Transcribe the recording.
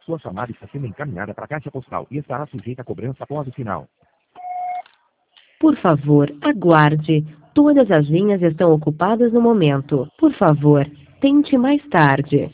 Sua chamada está sendo encaminhada para a caixa postal e estará sujeita a cobrança após o sinal. Por favor, aguarde. Todas as linhas estão ocupadas no momento. Por favor, tente mais tarde.